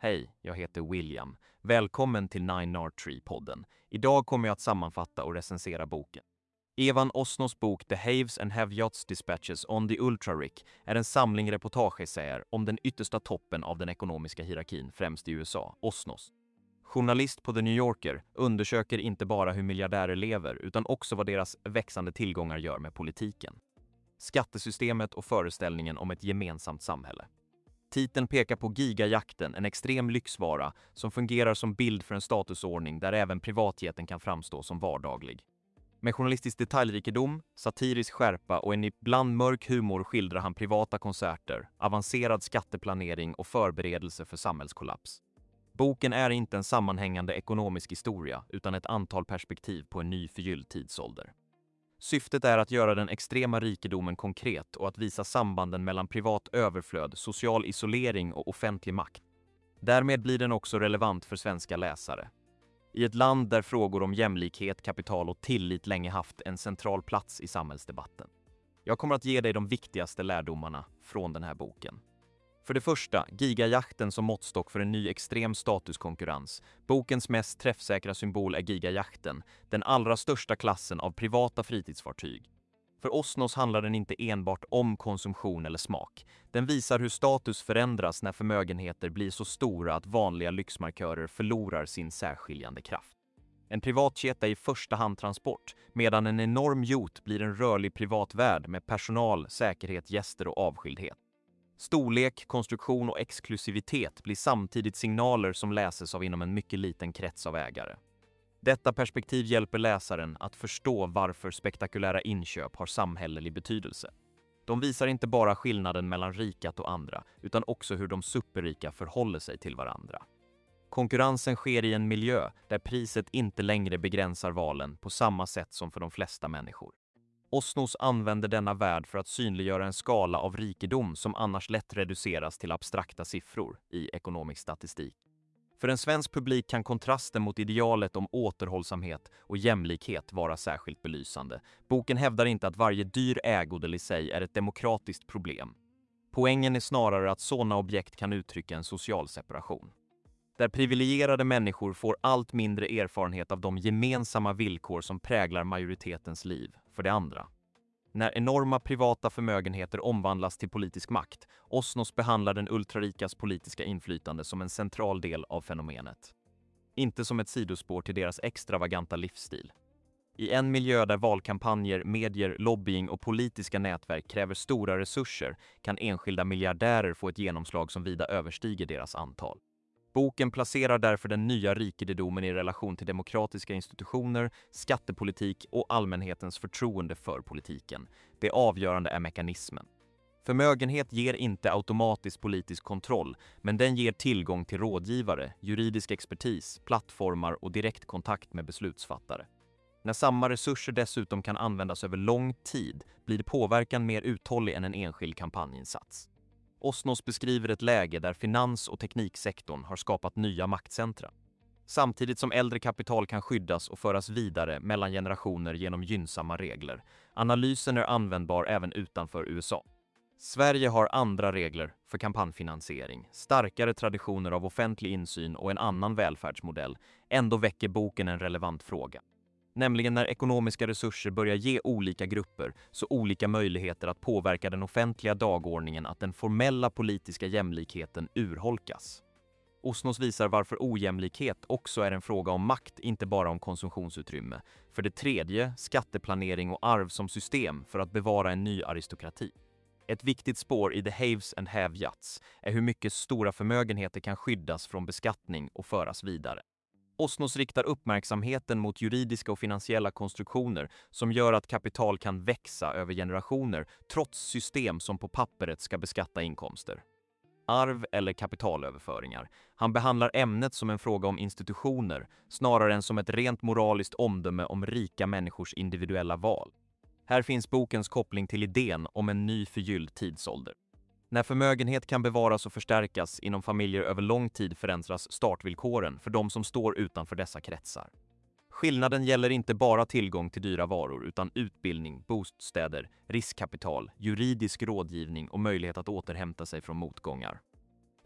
Hej, jag heter William. Välkommen till Nine Nard Tree-podden. Idag kommer jag att sammanfatta och recensera boken. Evan Osnos bok The Haves and Have-Yachts Dispatches on the Ultra-Rich är en samling reportageessäer om den yttersta toppen av den ekonomiska hierarkin, främst i USA, Osnos. Journalist på The New Yorker undersöker inte bara hur miljardärer lever utan också vad deras växande tillgångar gör med politiken, skattesystemet och föreställningen om ett gemensamt samhälle. Titeln pekar på gigajakten, en extrem lyxvara som fungerar som bild för en statusordning där även privatjeten kan framstå som vardaglig. Med journalistisk detaljrikedom, satirisk skärpa och en ibland mörk humor skildrar han privata konserter, avancerad skatteplanering och förberedelse för samhällskollaps. Boken är inte en sammanhängande ekonomisk historia utan ett antal perspektiv på en ny förgylld tidsålder. Syftet är att göra den extrema rikedomen konkret och att visa sambanden mellan privat överflöd, social isolering och offentlig makt. Därmed blir den också relevant för svenska läsare. I ett land där frågor om jämlikhet, kapital och tillit länge haft en central plats i samhällsdebatten. Jag kommer att ge dig de viktigaste lärdomarna från den här boken. För det första, gigajakten som måttstock för en ny extrem statuskonkurrens. Bokens mest träffsäkra symbol är gigajakten, den allra största klassen av privata fritidsfartyg. För Osnos handlar den inte enbart om konsumtion eller smak. Den visar hur status förändras när förmögenheter blir så stora att vanliga lyxmarkörer förlorar sin särskiljande kraft. En privatjet är i första hand transport, medan en enorm yacht blir en rörlig privat värld med personal, säkerhet, gäster och avskildhet. Storlek, konstruktion och exklusivitet blir samtidigt signaler som läses av inom en mycket liten krets av ägare. Detta perspektiv hjälper läsaren att förstå varför spektakulära inköp har samhällelig betydelse. De visar inte bara skillnaden mellan rikat och andra, utan också hur de superrika förhåller sig till varandra. Konkurrensen sker i en miljö där priset inte längre begränsar valen på samma sätt som för de flesta människor. Osnos använder denna värld för att synliggöra en skala av rikedom som annars lätt reduceras till abstrakta siffror i ekonomisk statistik. För en svensk publik kan kontrasten mot idealet om återhållsamhet och jämlikhet vara särskilt belysande. Boken hävdar inte att varje dyr ägodel i sig är ett demokratiskt problem. Poängen är snarare att sådana objekt kan uttrycka en social separation. Där privilegierade människor får allt mindre erfarenhet av de gemensamma villkor som präglar majoritetens liv. För det andra, när enorma privata förmögenheter omvandlas till politisk makt, Osnos behandlar den ultrarikas politiska inflytande som en central del av fenomenet. Inte som ett sidospår till deras extravaganta livsstil. I en miljö där valkampanjer, medier, lobbying och politiska nätverk kräver stora resurser kan enskilda miljardärer få ett genomslag som vida överstiger deras antal. Boken placerar därför den nya rikedomen i relation till demokratiska institutioner, skattepolitik och allmänhetens förtroende för politiken. Det avgörande är mekanismen. Förmögenhet ger inte automatisk politisk kontroll, men den ger tillgång till rådgivare, juridisk expertis, plattformar och direktkontakt med beslutsfattare. När samma resurser dessutom kan användas över lång tid blir påverkan mer uthållig än en enskild kampanjinsats. Osnos beskriver ett läge där finans- och tekniksektorn har skapat nya maktcentra. Samtidigt som äldre kapital kan skyddas och föras vidare mellan generationer genom gynnsamma regler. Analysen är användbar även utanför USA. Sverige har andra regler för kampanjfinansiering, starkare traditioner av offentlig insyn och en annan välfärdsmodell. Ändå väcker boken en relevant fråga. Nämligen när ekonomiska resurser börjar ge olika grupper så olika möjligheter att påverka den offentliga dagordningen att den formella politiska jämlikheten urholkas. Osnos visar varför ojämlikhet också är en fråga om makt, inte bara om konsumtionsutrymme. För det tredje, skatteplanering och arv som system för att bevara en ny aristokrati. Ett viktigt spår i The Haves and Have-Yachts är hur mycket stora förmögenheter kan skyddas från beskattning och föras vidare. Osnos riktar uppmärksamheten mot juridiska och finansiella konstruktioner som gör att kapital kan växa över generationer trots system som på pappret ska beskatta inkomster. Arv eller kapitalöverföringar. Han behandlar ämnet som en fråga om institutioner snarare än som ett rent moraliskt omdöme om rika människors individuella val. Här finns bokens koppling till idén om en ny förgylld tidsålder. När förmögenhet kan bevaras och förstärkas inom familjer över lång tid förändras startvillkoren för de som står utanför dessa kretsar. Skillnaden gäller inte bara tillgång till dyra varor utan utbildning, bostäder, riskkapital, juridisk rådgivning och möjlighet att återhämta sig från motgångar.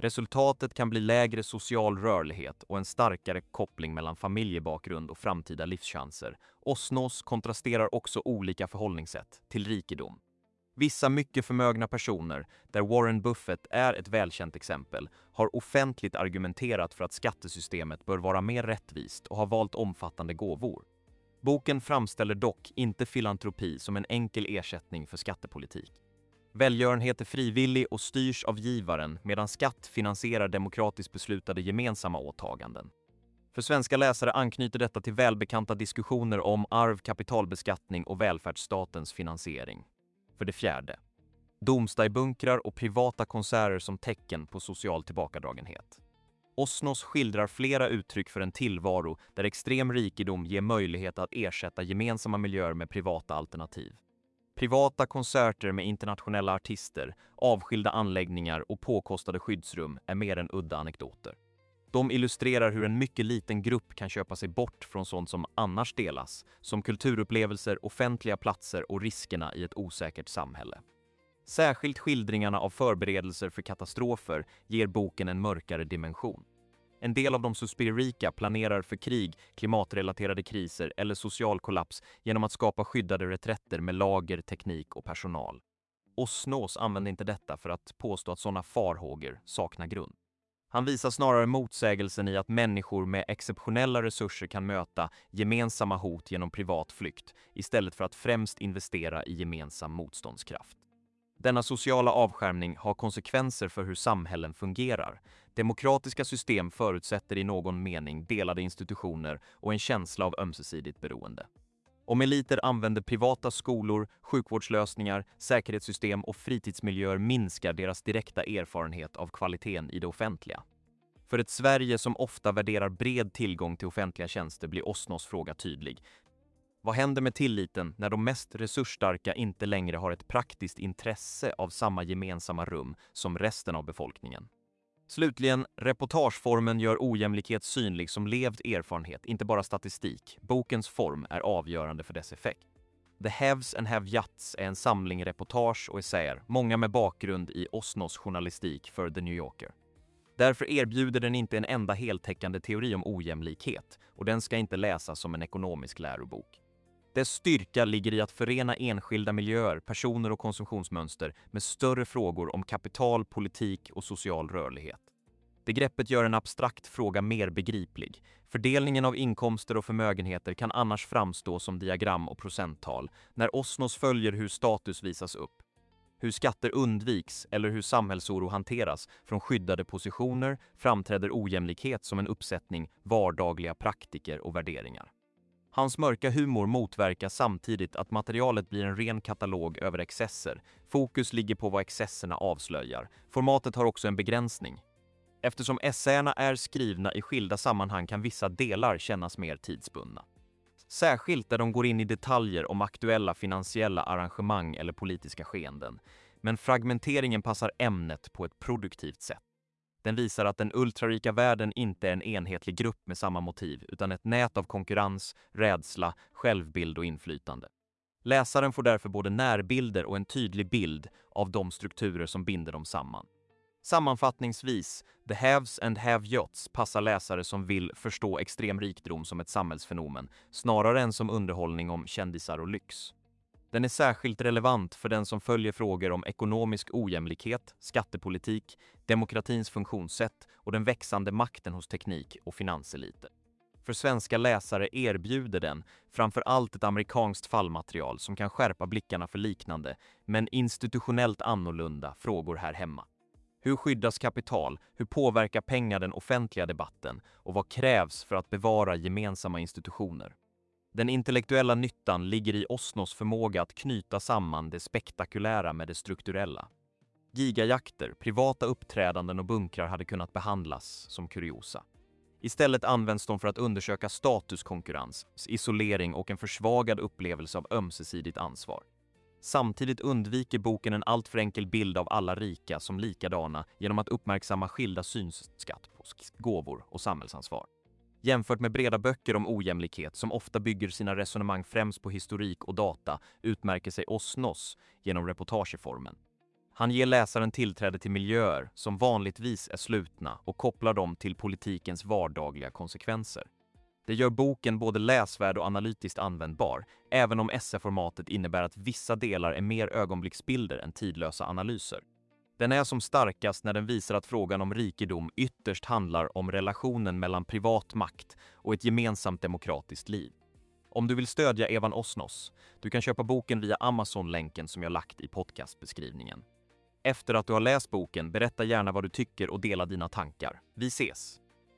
Resultatet kan bli lägre social rörlighet och en starkare koppling mellan familjebakgrund och framtida livschanser. Osnos kontrasterar också olika förhållningssätt till rikedom. Vissa mycket förmögna personer, där Warren Buffett är ett välkänt exempel, har offentligt argumenterat för att skattesystemet bör vara mer rättvist och har valt omfattande gåvor. Boken framställer dock inte filantropi som en enkel ersättning för skattepolitik. Välgörenhet är frivillig och styrs av givaren, medan skatt finansierar demokratiskt beslutade gemensamma åtaganden. För svenska läsare anknyter detta till välbekanta diskussioner om arv, kapitalbeskattning och välfärdsstatens finansiering. För det fjärde, domsdagbunkrar och privata konserter som tecken på social tillbakadragenhet. Osnos skildrar flera uttryck för en tillvaro där extrem rikedom ger möjlighet att ersätta gemensamma miljöer med privata alternativ. Privata konserter med internationella artister, avskilda anläggningar och påkostade skyddsrum är mer än udda anekdoter. De illustrerar hur en mycket liten grupp kan köpa sig bort från sånt som annars delas, som kulturupplevelser, offentliga platser och riskerna i ett osäkert samhälle. Särskilt skildringarna av förberedelser för katastrofer ger boken en mörkare dimension. En del av de superrika planerar för krig, klimatrelaterade kriser eller social kollaps genom att skapa skyddade reträtter med lager, teknik och personal. Osnos använder inte detta för att påstå att sådana farhågor saknar grund. Han visar snarare motsägelsen i att människor med exceptionella resurser kan möta gemensamma hot genom privat flykt istället för att främst investera i gemensam motståndskraft. Denna sociala avskärmning har konsekvenser för hur samhällen fungerar. Demokratiska system förutsätter i någon mening delade institutioner och en känsla av ömsesidigt beroende. Om eliter använder privata skolor, sjukvårdslösningar, säkerhetssystem och fritidsmiljöer minskar deras direkta erfarenhet av kvaliteten i det offentliga. För ett Sverige som ofta värderar bred tillgång till offentliga tjänster blir Osnos fråga tydlig. Vad händer med tilliten när de mest resursstarka inte längre har ett praktiskt intresse av samma gemensamma rum som resten av befolkningen? Slutligen, reportageformen gör ojämlikhet synlig som levd erfarenhet, inte bara statistik. Bokens form är avgörande för dess effekt. The Haves and Have-Yots är en samling reportage och essäer, många med bakgrund i Osnos journalistik för The New Yorker. Därför erbjuder den inte en enda heltäckande teori om ojämlikhet, och den ska inte läsas som en ekonomisk lärobok. Dess styrka ligger i att förena enskilda miljöer, personer och konsumtionsmönster med större frågor om kapital, politik och social rörlighet. Det greppet gör en abstrakt fråga mer begriplig. Fördelningen av inkomster och förmögenheter kan annars framstå som diagram och procenttal, när Osnos följer hur status visas upp, hur skatter undviks eller hur samhällsoro hanteras från skyddade positioner, framträder ojämlikhet som en uppsättning vardagliga praktiker och värderingar. Hans mörka humor motverkar samtidigt att materialet blir en ren katalog över excesser. Fokus ligger på vad excesserna avslöjar. Formatet har också en begränsning. Eftersom essäerna är skrivna i skilda sammanhang kan vissa delar kännas mer tidsbundna. Särskilt där de går in i detaljer om aktuella finansiella arrangemang eller politiska skeenden. Men fragmenteringen passar ämnet på ett produktivt sätt. Den visar att den ultrarika världen inte är en enhetlig grupp med samma motiv, utan ett nät av konkurrens, rädsla, självbild och inflytande. Läsaren får därför både närbilder och en tydlig bild av de strukturer som binder dem samman. Sammanfattningsvis, The Haves and Have-Yots passar läsare som vill förstå extrem rikedom som ett samhällsfenomen, snarare än som underhållning om kändisar och lyx. Den är särskilt relevant för den som följer frågor om ekonomisk ojämlikhet, skattepolitik, demokratins funktionssätt och den växande makten hos teknik- och finanseliter. För svenska läsare erbjuder den framför allt ett amerikanskt fallmaterial som kan skärpa blickarna för liknande, men institutionellt annorlunda frågor här hemma. Hur skyddas kapital? Hur påverkar pengar den offentliga debatten? Och vad krävs för att bevara gemensamma institutioner? Den intellektuella nyttan ligger i Osnos förmåga att knyta samman det spektakulära med det strukturella. Gigajakter, privata uppträdanden och bunkrar hade kunnat behandlas som kuriosa. Istället används de för att undersöka statuskonkurrens, isolering och en försvagad upplevelse av ömsesidigt ansvar. Samtidigt undviker boken en alltför enkel bild av alla rika som likadana genom att uppmärksamma skilda synsätt på gåvor och samhällsansvar. Jämfört med breda böcker om ojämlikhet som ofta bygger sina resonemang främst på historik och data utmärker sig Osnos genom reportageformen. Han ger läsaren tillträde till miljöer som vanligtvis är slutna och kopplar dem till politikens vardagliga konsekvenser. Det gör boken både läsvärd och analytiskt användbar, även om essäformatet innebär att vissa delar är mer ögonblicksbilder än tidlösa analyser. Den är som starkast när den visar att frågan om rikedom ytterst handlar om relationen mellan privat makt och ett gemensamt demokratiskt liv. Om du vill stödja Evan Osnos, du kan köpa boken via Amazon-länken som jag lagt i podcastbeskrivningen. Efter att du har läst boken, berätta gärna vad du tycker och dela dina tankar. Vi ses!